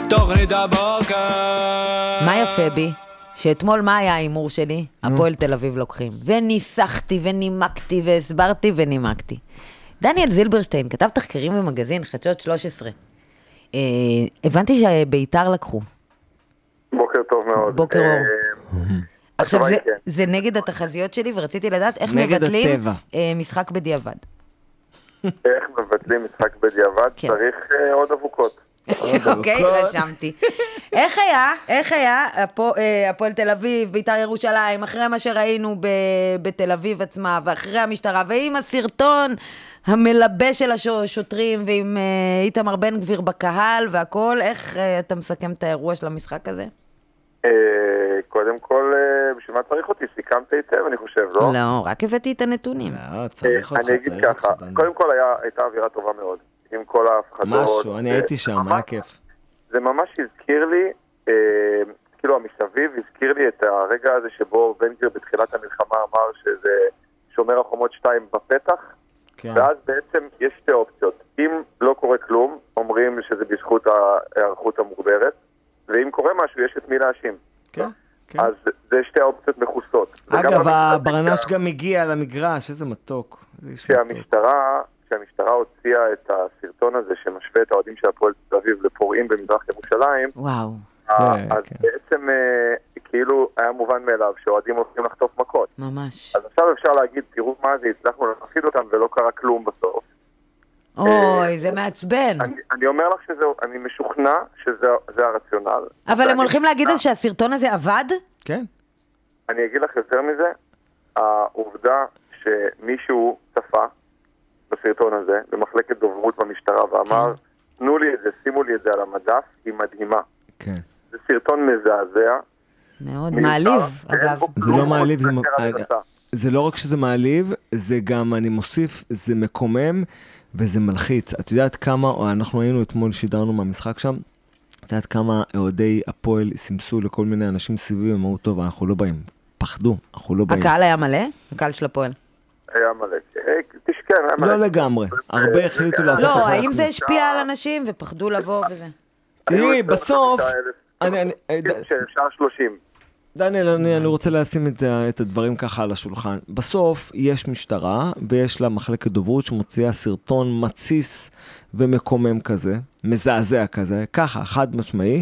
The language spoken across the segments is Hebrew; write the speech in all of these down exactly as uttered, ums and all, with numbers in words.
תוכנית הבוקר. מה יפה בי? שאתמול מה היה האימור שלי? הפועל תל אביב לוקחים. וניסחתי ונימקתי והסברתי ונימקתי. דניאל זילברשטיין כתב תחקרים במגזין חדשות שלוש עשרה. אה, הבנתי שביתר לקחו. בוקר טוב מאוד. בוקר אור. עכשיו זה, זה נגד התחזיות שלי, ורציתי לדעת איך מבטלים אה, משחק בדיעבד. איך מבטלים משחק בדיעבד? כן. צריך אה, עוד אבוקות. אוקיי, רשמתי. איך היה, איך היה הפועל תל אביב, ביתר ירושלים, אחרי מה שראינו בתל אביב עצמה, ואחרי המשטרה, ועם הסרטון המלבש של השוטרים, ועם איתמר בן גביר בקהל והכל, איך אתה מסכם את האירוע של המשחק הזה? קודם כל, בשביל מה צריך אותי? סיכמת היטב, אני חושב, לא? לא, רק הבאתי את הנתונים. לא, צריך אותך, אני אגיד ככה, קודם כל הייתה אווירה טובה מאוד. עם כל ההפחדות. משהו, אני הייתי שם, מה כיף. זה ממש הזכיר לי, אה, כאילו המסביב הזכיר לי את הרגע הזה שבו בן גביר בתחילת המלחמה אמר שזה שומר החומות שתיים בפתח, כן. ואז בעצם יש שתי אופציות. אם לא קורה כלום, אומרים שזה בזכות הערכות המוגברת, ואם קורה משהו, יש את מי להאשים. כן. כן. אז זה שתי האופציות מחוסות. אגב, הברנש גם הגיע למגרש, איזה מתוק. שהמשטרה... כשהמשטרה הוציאה את הסרטון הזה שמשווה את האוהדים של הפועל תל אביב לפורעים במזרח ירושלים, וואו. אז בעצם כאילו היה מובן מאליו שהאוהדים הולכים לחטוף מכות. ממש. אז עכשיו אפשר להגיד, תראו מה זה, הצלחנו להפחיד אותם ולא קרה כלום בסוף. אוי, זה מעצבן. אני אומר לך שזה, אני משוכנע שזה הרציונל. אבל הם הולכים להגיד שהסרטון הזה עבד? כן. אני אגיד לך יותר מזה, העובדה שמישהו צפה בסרטון הזה, במחלקת דוברות במשטרה, ואמר, תנו לי את זה, שימו לי את זה על המדף, היא מדהימה. כן. זה סרטון מזעזע. מאוד מעליב, אגב. זה לא מעליב, זה לא רק שזה מעליב, זה גם, אני מוסיף, זה מקומם, וזה מלחיץ. את יודעת כמה, אנחנו היינו אתמול, שידרנו מהמשחק שם, את יודעת כמה אוהדי הפועל סימסו לכל מיני אנשים סביבים, אמרו, טוב, אנחנו לא באים. פחדו, אנחנו לא באים. הקהל היה מלא? הקהל של הפועל. היה מלא. תשכן, היה מלא. לא לגמרי. הרבה החליטו לעשות... לא, האם זה השפיע על אנשים ופחדו לבוא וזה? תראי, בסוף... שאפשר שלושים. דניאל, אני רוצה לשים את הדברים ככה על השולחן. בסוף יש משטרה ויש לה מחלקת דוברות שמוציאה סרטון מציס ומקומם כזה, מזעזע כזה, ככה, חד משמעי,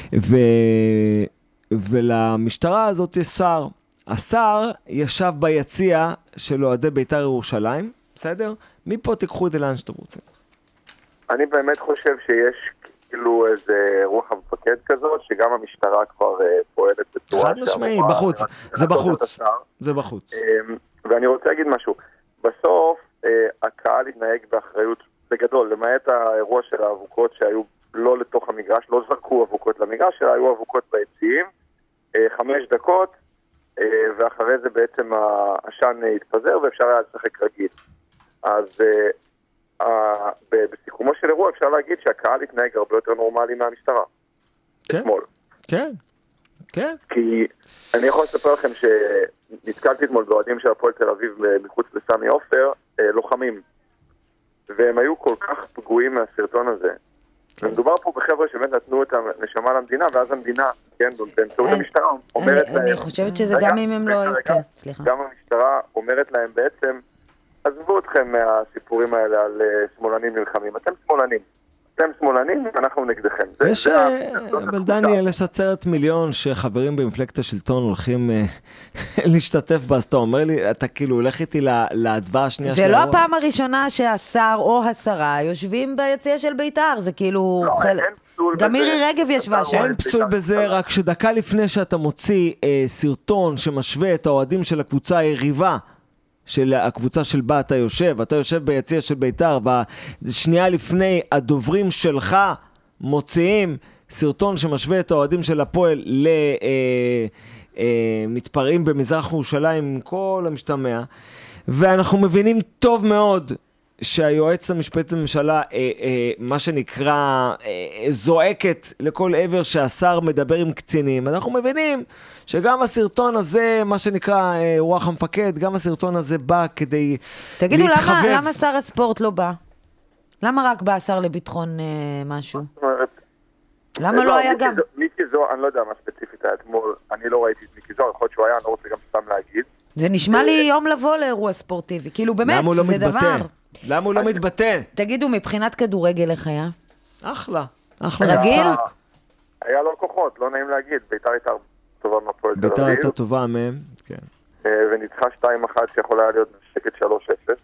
ולמשטרה הזאת יש שר. השר ישב ביציע של אוהדי ביתר ירושלים, בסדר? מפה תיקחו את זה לאן שאתם רוצים. אני באמת חושב שיש כאילו איזה רוח המפקד כזאת, שגם המשטרה כבר פועלת בצורה... חד משמעי, בחוץ, זה בחוץ, זה בחוץ. ואני רוצה להגיד משהו, בסוף הקהל התנהג באחריות בגדול, למעט האירוע של האבוקות שהיו לא לתוך המגרש, לא זרקו אבוקות למגרש, אלא היו אבוקות ביציעים, חמש דקות, ואחרי זה בעצם העשן התפזר ואפשר היה לשחק רגיל. אז בסיכומו של אירוע אפשר להגיד שהקהל התנהג הרבה יותר נורמלי מהמשטרה. כן, אתמול. כן, כן. כי אני יכול לספר לכם שנתקלתי אתמול באוהדים של הפועל תל אביב מחוץ לסמי עופר, לוחמים. והם היו כל כך פגועים מהסרטון הזה. ומדובר פה בחבר'ה שבאמת נתנו את הנשמה למדינה, ואז המדינה, כן, באמצעות המשטרה, אומרת להם... אני חושבת שזה גם אם הם לא... כן, סליחה. גם המשטרה אומרת להם בעצם, עזבו אתכם מהסיפורים האלה על שמאלנים נלחמים. אתם שמאלנים. אתם שמאלנים, אנחנו נגדכם. יש, אבל דניאל, יש עצרת מיליון שחברים במפלגת השלטון הולכים להשתתף בה, אז אתה אומר לי, אתה כאילו הולך איתי להדווה השנייה שלו. זה לא הפעם הראשונה שהשר או השרה יושבים ביציע של ביתר, זה כאילו... גם מירי רגב ישבה שם. אין פסול בזה, רק שדקה לפני שאתה מוציא סרטון שמשווה את האוהדים של הקבוצה היריבה, של הקבוצה של בה אתה יושב, אתה יושב ביציע של ביתר, ושנייה לפני הדוברים שלך מוציאים סרטון שמשווה את האוהדים של הפועל למתפרעים במזרח ירושלים עם כל המשתמע, ואנחנו מבינים טוב מאוד שהיועץ המשפטי לממשלה, אה, אה, מה שנקרא, אה, זועקת לכל עבר שהשר מדבר עם קצינים. אנחנו מבינים שגם הסרטון הזה, מה שנקרא אה, רוח המפקד, גם הסרטון הזה בא כדי תגידו, להתחבב. תגידו, למה, למה שר הספורט לא בא? למה רק בא השר לביטחון אה, משהו? למה לא היה גם? מיקי זוהר, אני לא יודע מה ספציפית היה אתמול, אני לא ראיתי את מיקי זוהר, יכול להיות שהוא היה, אני לא רוצה גם סתם להגיד. זה נשמע לי יום לבוא לאירוע ספורטיבי, כאילו באמת, זה דבר. למה הוא לא מתבטא? תגידו, מבחינת כדורגל איך היה? אחלה, אחלה רגיל? משחק. היה לו כוחות, לא נעים להגיד, ביתר הייתה טובה מהפועל תל אביב. ביתר הייתה טובה מהם, כן. וניצחה שתיים אחת שיכולה היה להיות שקט שלוש אפס,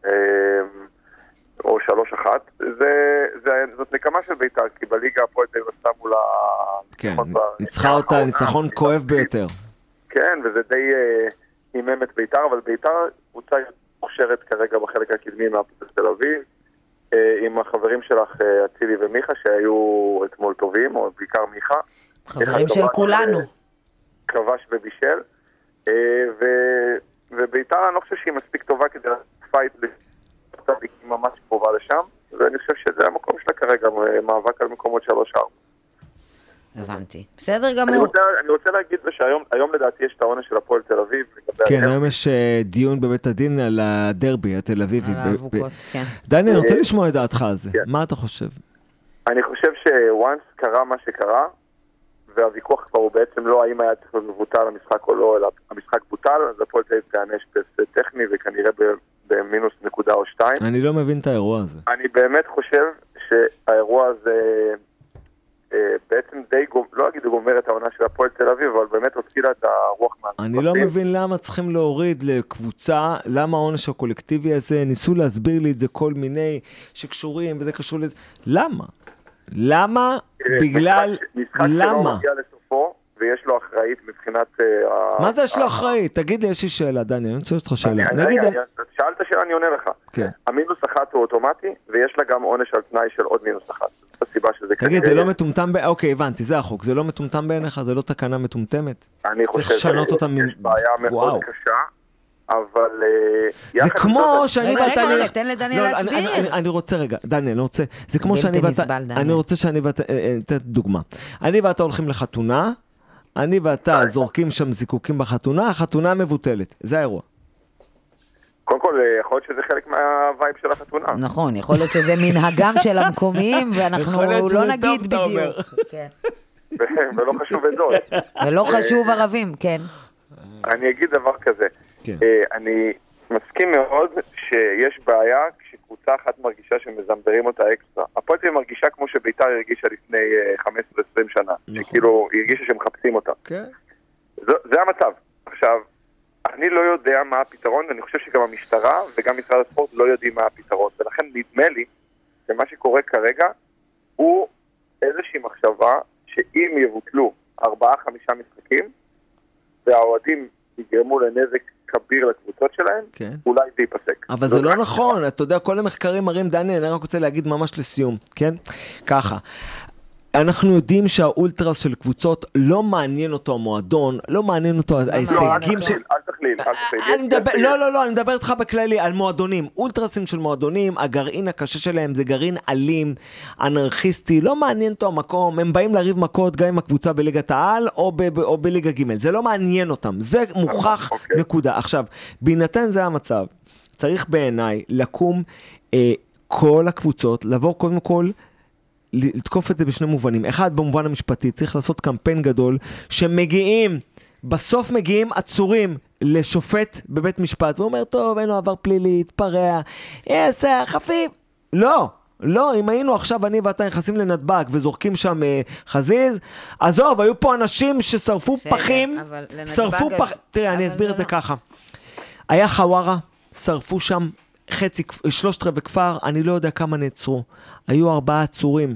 או שלוש אחת. זאת נקמה של ביתר, כי בליגה הפועל תל אביב עשתה מול ה... כן, ניצחה אותה, ניצחון כואב ביותר. כן, וזה די הימם את ביתר, אבל ביתר קבוצה מוכשרת כרגע בחלק הקדמי מהפועל תל אביב, עם החברים שלך, אצילי ומיכה, שהיו אתמול טובים, או בעיקר מיכה. חברים של כולנו. כבש ובישל. וביתר אני לא חושב שהיא מספיק טובה כדי לפייט היא ממש קרובה לשם, ואני חושב שזה המקום שלה כרגע, מאבק על מקומות שלוש ארבע. הבנתי. בסדר גמור. אני רוצה, אני רוצה להגיד שהיום היום לדעתי יש את העונש של הפועל תל אביב. כן, היום יש דיון בבית הדין על הדרבי התל אביבי. על האבוקות, כן. דני, אני רוצה לשמוע את דעתך על זה. מה אתה חושב? אני חושב שוואנס קרה מה שקרה, והוויכוח כבר הוא בעצם לא האם היה צריך לבוטל המשחק או לא, אלא המשחק בוטל, אז הפועל תל אביב תענש טכני וכנראה במינוס נקודה או שתיים. אני לא מבין את האירוע הזה. אני באמת חושב שהאירוע הזה בעצם די, לא אגיד גומר את העונה של הפועל תל אביב, אבל באמת הוציא לה את הרוח מהמשחקים. אני לא מבין למה צריכים להוריד לקבוצה, למה העונש הקולקטיבי הזה, ניסו להסביר לי את זה כל מיני שקשורים וזה קשור לזה, למה? למה? בגלל... משחק שלא מגיע לסופו, ויש לו אחראית מבחינת... מה זה יש לו אחראית? תגיד לי, יש לי שאלה, דני, אני רוצה לשאול אותך שאלה. שאלת שאלה, אני עונה לך. המינוס אחת הוא אוטומטי, ויש לה גם עונש על תנאי של עוד מינוס אחת. זאת הסיבה שזה... תגיד, זה לא מטומטם... אוקיי, הבנתי, זה החוק. זה לא מטומטם בעיניך? זה לא תקנה מטומטמת? אני חושב שיש בעיה מאוד קשה. אבל... זה כמו שאני... רגע, רגע, רגע, תן לדני להסביר. אני רוצה רגע, דני, אני רוצה... זה כמו שאני ואתה... אני רוצה שאני ואתה... אתן דוגמה. אני ואתה הולכים לחתונה, אני ואתה זורקים שם זיקוקים בחתונה, החתונה מבוטלת. זה האירוע. קודם כל, יכול להיות שזה חלק מהווייב של החתונה. נכון, יכול להיות שזה מנהגם של המקומיים, ואנחנו לא נגיד בדיוק. ולא חשוב את זאת. ולא חשוב ערבים, כן. אני אגיד דבר כזה. אני מסכים מאוד שיש בעיה כשקבוצה אחת מרגישה שמזמברים אותה אקסטרה. הפועל תל אביב מרגישה כמו שביתר הרגישה לפני חמש עשרה עשרים שנה, שכאילו היא הרגישה שמחפשים אותה. זה המצב. עכשיו, אני לא יודע מה הפתרון, ואני חושב שגם המשטרה וגם משרד הספורט לא יודעים מה הפתרון, ולכן נדמה לי שמה שקורה כרגע הוא איזושהי מחשבה שאם יבוטלו ארבעה חמישה משחקים והאוהדים יגרמו לנזק כביר לקבוצות שלהם, כן. אולי זה ייפסק. אבל זה לא נכון, אתה יודע, כל המחקרים מראים, דני, אני רק רוצה להגיד ממש לסיום, כן? ככה. אנחנו יודעים שהאולטרס של קבוצות לא מעניין אותו המועדון, לא מעניין אותו ההישגים של... אל תכליל, אל תכליל. לא, לא, לא, אני מדבר איתך בכללי על מועדונים. אולטרסים של מועדונים, הגרעין הקשה שלהם זה גרעין אלים, אנרכיסטי, לא מעניין אותו המקום, הם באים להריב מכות גם עם הקבוצה בליגת העל או בליגה ג', זה לא מעניין אותם, זה מוכח נקודה. עכשיו, בהינתן זה המצב, צריך בעיניי לקום כל הקבוצות, לבוא קודם כל לתקוף את זה בשני מובנים. אחד, במובן המשפטי, צריך לעשות קמפיין גדול, שמגיעים, בסוף מגיעים עצורים לשופט בבית משפט, ואומר, טוב, אין לו עבר פלילי, התפרע, יסע, חפיף. לא, לא, אם היינו עכשיו, אני ואתה נכנסים לנדבק, וזורקים שם אה, חזיז, עזוב, היו פה אנשים ששרפו בסדר, פחים, שרפו פח... אז... תראה, אני אסביר את זה לא. ככה. היה חווארה, שרפו שם, חצי, שלושת רבעי כפר, אני לא יודע כמה נעצרו. היו ארבעה עצורים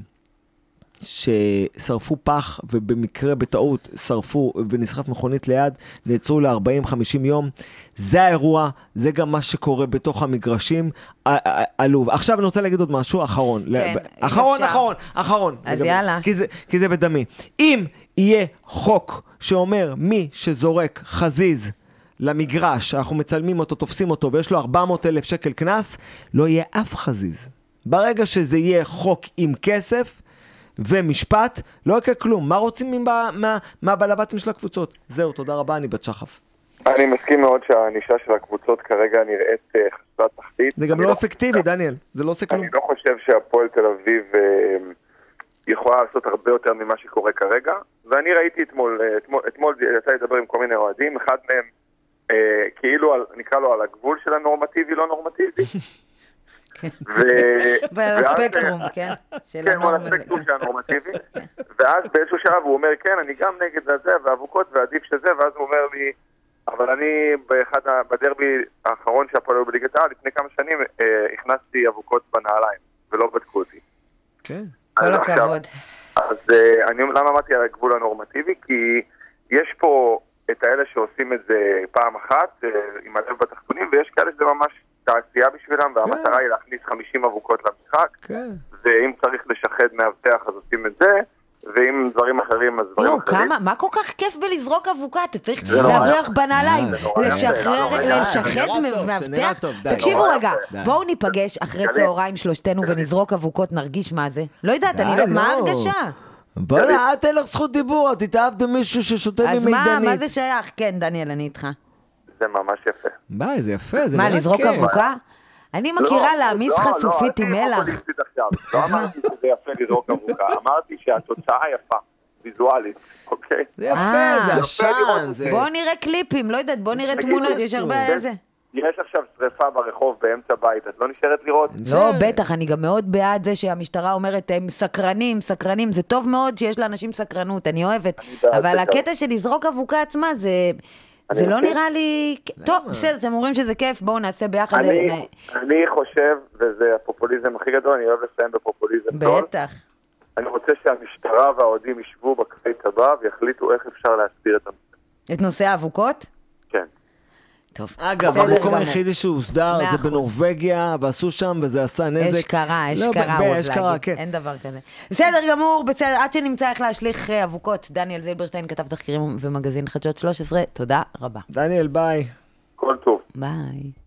ששרפו פח, ובמקרה בטעות שרפו ונשרף מכונית ליד, נעצרו ל-ארבעים חמישים יום. זה האירוע, זה גם מה שקורה בתוך המגרשים. עלוב. עכשיו אני רוצה להגיד עוד משהו, אחרון. כן, אחרון, אחרון, אחרון. אז לגבי, יאללה. כי זה, כי זה בדמי. אם יהיה חוק שאומר מי שזורק חזיז, למגרש, אנחנו מצלמים אותו, תופסים אותו, ויש לו ארבע מאות אלף שקל כנס, לא יהיה אף חזיז. ברגע שזה יהיה חוק עם כסף ומשפט, לא יקרה כלום. מה רוצים מהבלבטים של הקבוצות? זהו, תודה רבה, אני בת שחף. אני מסכים מאוד שהאנישה של הקבוצות כרגע נראית חסרת תחתית. זה גם לא אפקטיבי, דניאל, זה לא עושה כלום. אני לא חושב שהפועל תל אביב יכולה לעשות הרבה יותר ממה שקורה כרגע, ואני ראיתי אתמול, אתמול, אתמול יצא לדבר עם כל מיני אוהדים, אחד מהם אה, כאילו על, נקרא לו על הגבול של הנורמטיבי, לא נורמטיבי. ועל הספקטרום, כן? כן, על הספקטרום של הנורמטיבי. ואז באיזשהו שלב הוא אומר, כן, אני גם נגד זה, ואבוקות, ועדיף שזה, ואז הוא אומר לי, אבל אני באחד, בדרבי האחרון שהפועל היו בליגת העל, לפני כמה שנים הכנסתי אבוקות בנעליים, ולא בדקו אותי. כן. כל הכבוד. אז אני למה אמרתי על הגבול הנורמטיבי? כי יש פה את האלה שעושים את זה פעם אחת, עם הלב בתחתונים, ויש כאלה שזה ממש תעשייה בשבילם, והמטרה היא להכניס חמישים אבוקות למשחק, ואם צריך לשחד מאבטח אז עושים את זה, ואם דברים אחרים אז דברים אחרים. כמה, מה כל כך כיף בלזרוק אבוקה? אתה צריך להבריח בנעליים, לשחד מאבטח. תקשיבו רגע, בואו ניפגש אחרי צהריים שלושתנו ונזרוק אבוקות, נרגיש מה זה. לא יודעת, מה ההרגשה? בוא'נה, את אין לך זכות דיבור, את התאהבת במישהו ששותה ממידנית. אז מה, מה זה שייך? כן, דניאל, אני איתך. זה ממש יפה. ביי, זה יפה, זה נראה כיף. מה, לזרוק אבוקה? אני מכירה להעמיס חשופית עם מלח. לא אמרתי שזה יפה לזרוק אבוקה, אמרתי שהתוצאה יפה, ויזואלית, אוקיי? זה יפה, זה עשן. בואו נראה קליפים, לא יודעת, בואו נראה תמונות, יש הרבה איזה. יש עכשיו שריפה ברחוב באמצע בית, את לא נשארת לראות? לא, בטח, אני גם מאוד בעד זה שהמשטרה אומרת, הם סקרנים, סקרנים, זה טוב מאוד שיש לאנשים סקרנות, אני אוהבת, אבל הקטע של לזרוק אבוקה עצמה זה... זה לא נראה לי... טוב, בסדר, אתם אומרים שזה כיף, בואו נעשה ביחד. אני חושב, וזה הפופוליזם הכי גדול, אני אוהב לסיים בפופוליזם. בטח. אני רוצה שהמשטרה והאוהדים ישבו בקפה טבע ויחליטו איך אפשר להסביר את הנושא. את נושא האבוקות? כן. טוב, אגב, המקום היחידי שהוסדר זה בנורווגיה, ועשו שם, וזה עשה נזק. יש קרה, יש קרה, יש קרה, כן. אין דבר כזה. בסדר גמור, בסדר, עד שנמצא איך להשליך אבוקות, דניאל זילברשטיין כתב תחקירים ומגזין חדשות שלוש עשרה, תודה רבה. דניאל, ביי. כל טוב. ביי.